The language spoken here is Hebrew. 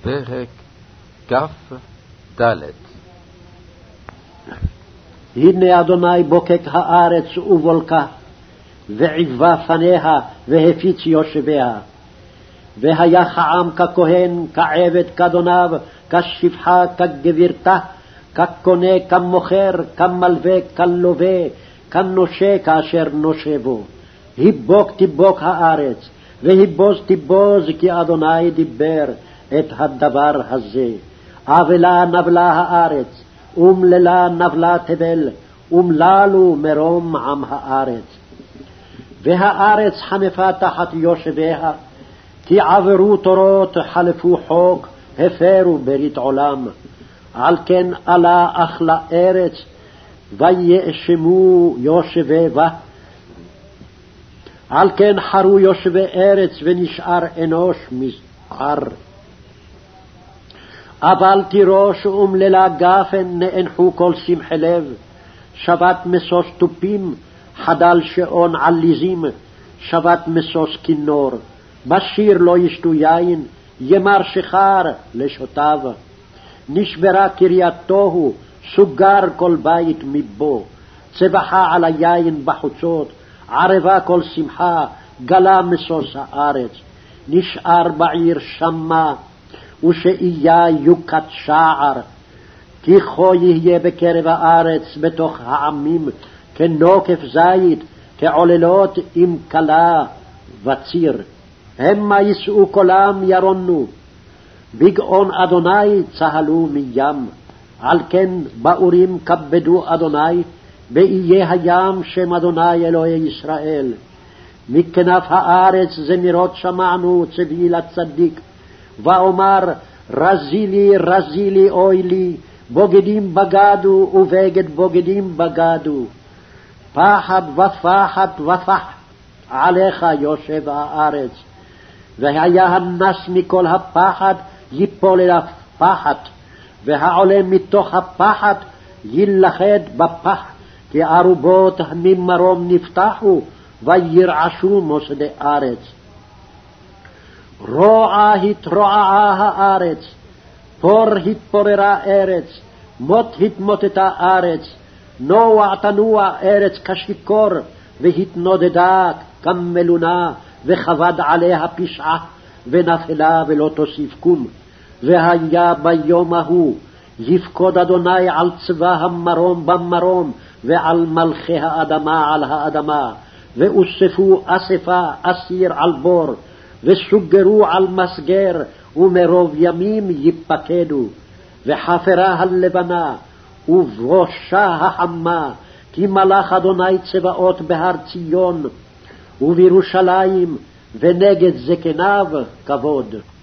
פרק כ"ד. הנה אדוני בוקק הארץ ובולקה, ועיבה פניה והפיץ יושביה. והיה כעם ככהן, כעבד כאדוניו, כשפחה כגבירתה, כקונה כמוכר, כמלווה כלווה, כנושה כאשר נושה בו. היבוק תיבוק הארץ, והיבוז תיבוז, כי אדוני דיבר את הדבר הזה. אבלה נבלה הארץ, ומללה נבלה תבל, ומללו מרום עם הארץ. והארץ חנפה תחת יושביה, כי עברו תורות, חלפו חוק, הפרו ברית עולם. על כן עלה אכלה ארץ, ויאשמו יושבי בה. על כן חרו יושבי ארץ, ונשאר אנוש מזער. אבל תירוש ומללה גפן, נאנחו כל שמחי לב. שבת משוש תופים, חדל שעון עליזים, שבת משוש כינור. בשיר לא ישתו יין, ימר שחר לשוטיו. נשברה קרייתו, סוגר כל בית מבו. צבחה על היין בחוצות, ערבה כל שמחה, גלה משוש הארץ. נשאר בעיר שמה, ושאיה יוקת שער. כי כה יהיה בקרב הארץ בתוך העמים, כנוקף זית, כעוללות עם כלה וציר. המה יישאו קולם ירונו, בגאון אדוני צהלו מים. על כן באורים כבדו אדוני, באיי הים שם אדוני אלוהי ישראל. מכנף הארץ זמירות שמענו, צבי לצדיק. ואומר רזי לי אוי לי, בוגדים בגדו ובגד בוגדים בגדו. פחד ופח עליך יושב הארץ. והיה הנס מכל הפחד ייפול אל הפחד, והעולה מתוך הפחד יילכד בפח. כי ארובות ממרום נפתחו, וירעשו מוסדי ארץ. רוע התרועעה הארץ, פור התפוררה ארץ, מות התמוטטה ארץ. נוע תנוע ארץ כשיקור, והתנודדה כמלונה, וכבד עליה פשעה, ונפלה ולא תוסיף קום. והיה ביום ההוא יפקוד אדוני על צבא המרום במרום, ועל מלכי האדמה על האדמה. ואוספו אספה אסיר על בור, וסוגרו על מסגר, ומרוב ימים ייפקדו. וחפרה הלבנה, ובראשה החמה, כי מלך אדוני צבאות בהר ציון, ובירושלים, ונגד זקניו כבוד.